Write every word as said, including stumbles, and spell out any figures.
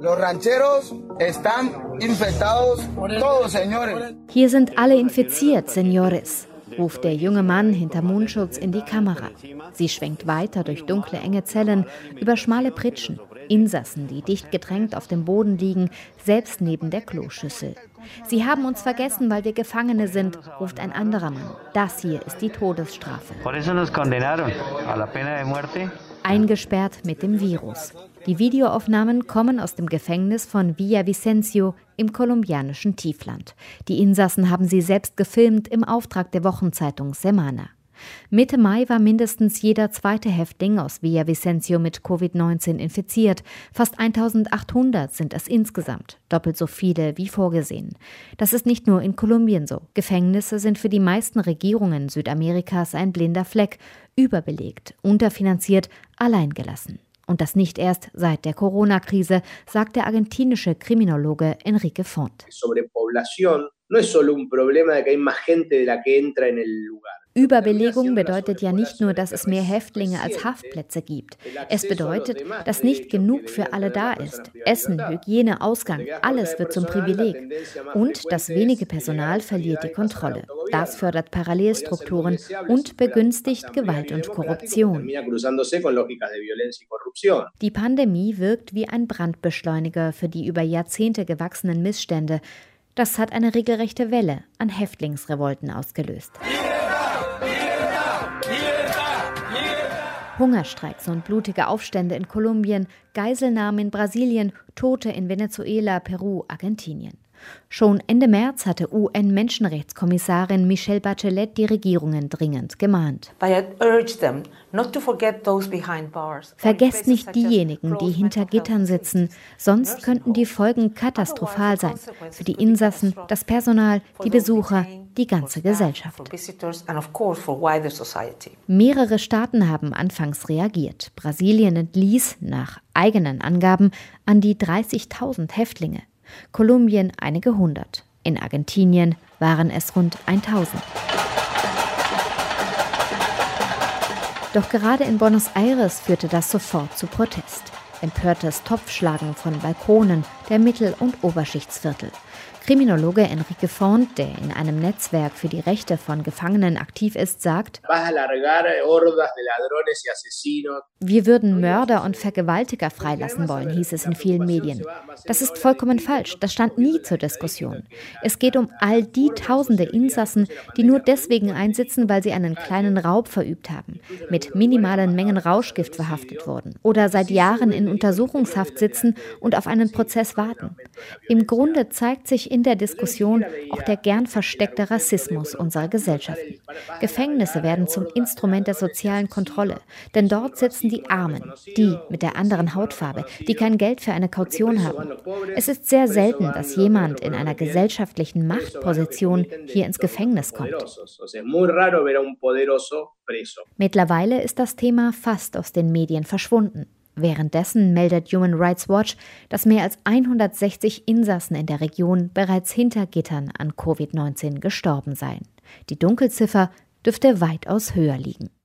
Hier sind alle infiziert, Señores, ruft der junge Mann hinter Mundschutz in die Kamera. Sie schwenkt weiter durch dunkle, enge Zellen, über schmale Pritschen. Insassen, die dicht gedrängt auf dem Boden liegen, selbst neben der Kloschüssel. Sie haben uns vergessen, weil wir Gefangene sind, ruft ein anderer Mann. Das hier ist die Todesstrafe. Eingesperrt mit dem Virus. Die Videoaufnahmen kommen aus dem Gefängnis von Villavicencio im kolumbianischen Tiefland. Die Insassen haben sie selbst gefilmt im Auftrag der Wochenzeitung Semana. Mitte Mai war mindestens jeder zweite Häftling aus Villavicencio mit Covid neunzehn infiziert. Fast eintausendachthundert sind es insgesamt, doppelt so viele wie vorgesehen. Das ist nicht nur in Kolumbien so. Gefängnisse sind für die meisten Regierungen Südamerikas ein blinder Fleck, überbelegt, unterfinanziert, alleingelassen. Und das nicht erst seit der Corona-Krise, sagt der argentinische Kriminologe Enrique Font. Überbelegung bedeutet ja nicht nur, dass es mehr Häftlinge als Haftplätze gibt. Es bedeutet, dass nicht genug für alle da ist. Essen, Hygiene, Ausgang, alles wird zum Privileg. Und das wenige Personal verliert die Kontrolle. Das fördert Parallelstrukturen und begünstigt Gewalt und Korruption. Die Pandemie wirkt wie ein Brandbeschleuniger für die über Jahrzehnte gewachsenen Missstände. Das hat eine regelrechte Welle an Häftlingsrevolten ausgelöst. Hungerstreiks und blutige Aufstände in Kolumbien, Geiselnahmen in Brasilien, Tote in Venezuela, Peru, Argentinien. Schon Ende März hatte U N-Menschenrechtskommissarin Michelle Bachelet die Regierungen dringend gemahnt. Vergesst nicht diejenigen, die hinter Gittern sitzen, sonst könnten die Folgen katastrophal sein für die Insassen, das Personal, die Besucher, die ganze Gesellschaft. Mehrere Staaten haben anfangs reagiert. Brasilien entließ nach eigenen Angaben an die dreißigtausend Häftlinge. Kolumbien einige hundert. In Argentinien waren es rund tausend. Doch gerade in Buenos Aires führte das sofort zu Protest. Empörtes Topfschlagen von Balkonen der Mittel- und Oberschichtsviertel. Kriminologe Enrique Font, der in einem Netzwerk für die Rechte von Gefangenen aktiv ist, sagt: Wir würden Mörder und Vergewaltiger freilassen wollen, hieß es in vielen Medien. Das ist vollkommen falsch, das stand nie zur Diskussion. Es geht um all die tausende Insassen, die nur deswegen einsitzen, weil sie einen kleinen Raub verübt haben, mit minimalen Mengen Rauschgift verhaftet wurden oder seit Jahren in Untersuchungshaft sitzen und auf einen Prozess warten. Im Grunde zeigt sich in der Diskussion auch der gern versteckte Rassismus unserer Gesellschaften. Gefängnisse werden zum Instrument der sozialen Kontrolle, denn dort sitzen die Armen, die mit der anderen Hautfarbe, die kein Geld für eine Kaution haben. Es ist sehr selten, dass jemand in einer gesellschaftlichen Machtposition hier ins Gefängnis kommt. Mittlerweile ist das Thema fast aus den Medien verschwunden. Währenddessen meldet Human Rights Watch, dass mehr als hundertsechzig Insassen in der Region bereits hinter Gittern an Covid neunzehn gestorben seien. Die Dunkelziffer dürfte weitaus höher liegen.